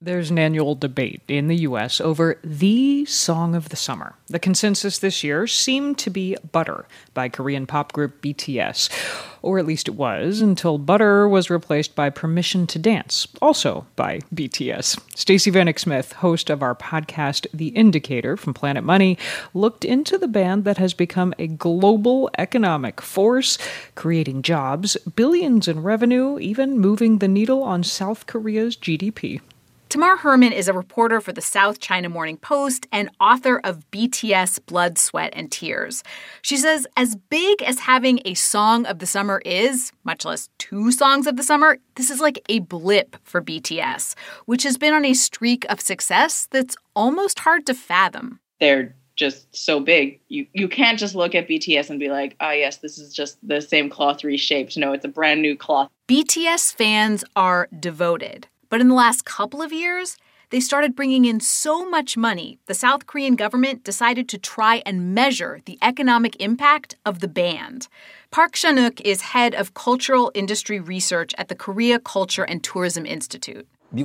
There's an annual debate in the U.S. over the song of the summer. The consensus this year seemed to be Butter by Korean pop group BTS. Or at least it was, until Butter was replaced by Permission to Dance, also by BTS. Stacey Vanek Smith, host of our podcast The Indicator from Planet Money, looked into the band that has become a global economic force, creating jobs, billions in revenue, even moving the needle on South Korea's GDP. Tamar Herman is a reporter for the South China Morning Post and author of BTS Blood, Sweat, and Tears. She says as big as having a song of the summer is, much less two songs of the summer, this is like a blip for BTS, which has been on a streak of success that's almost hard to fathom. They're just so big. You can't just look at BTS and be like, yes, this is just the same cloth reshaped. No, it's a brand new cloth. BTS fans are devoted. But in the last couple of years, they started bringing in so much money, the South Korean government decided to try and measure the economic impact of the band. Park Chan-wook is head of cultural industry research at the Korea Culture and Tourism Institute. We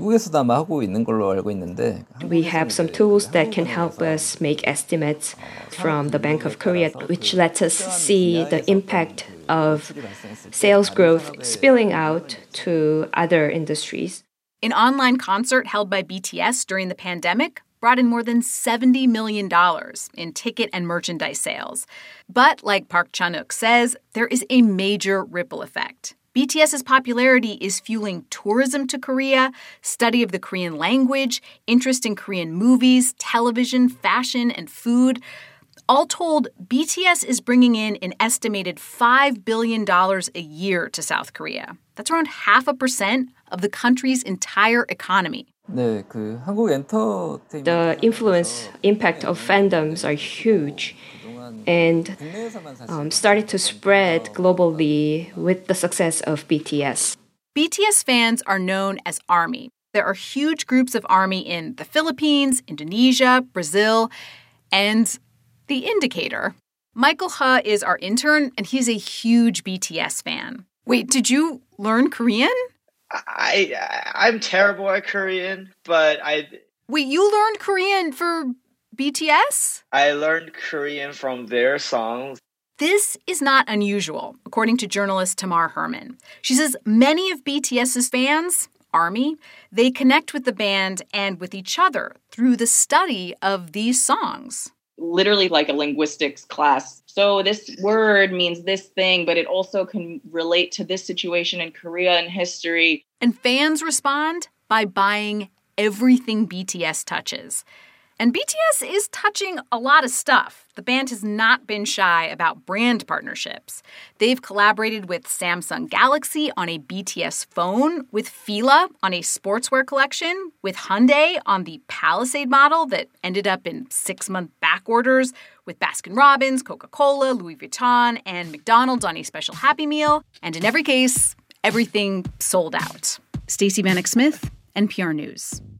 have some tools that can help us make estimates from the Bank of Korea, which lets us see the impact of sales growth spilling out to other industries. An online concert held by BTS during the pandemic brought in more than $70 million in ticket and merchandise sales. But like Park Chan-wook says, there is a major ripple effect. BTS's popularity is fueling tourism to Korea, study of the Korean language, interest in Korean movies, television, fashion, and food. All told, BTS is bringing in an estimated $5 billion a year to South Korea. That's around 0.5% of the country's entire economy. The influence, impact of fandoms are huge and started to spread globally with the success of BTS. BTS fans are known as ARMY. There are huge groups of ARMY in the Philippines, Indonesia, Brazil, and The Indicator. Michael Ha is our intern, and he's a huge BTS fan. Wait, did you learn Korean? I'm terrible at Korean, but Wait, you learned Korean for BTS? I learned Korean from their songs. This is not unusual, according to journalist Tamar Herman. She says many of BTS's fans, ARMY, they connect with the band and with each other through the study of these songs. Literally like a linguistics class. So this word means this thing, but it also can relate to this situation in Korea and history. And fans respond by buying everything BTS touches. And BTS is touching a lot of stuff. The band has not been shy about brand partnerships. They've collaborated with Samsung Galaxy on a BTS phone, with Fila on a sportswear collection, with Hyundai on the Palisade model that ended up in 6-month back orders, with Baskin-Robbins, Coca-Cola, Louis Vuitton, and McDonald's on a special Happy Meal. And in every case, everything sold out. Stacey Vanek Smith, NPR News.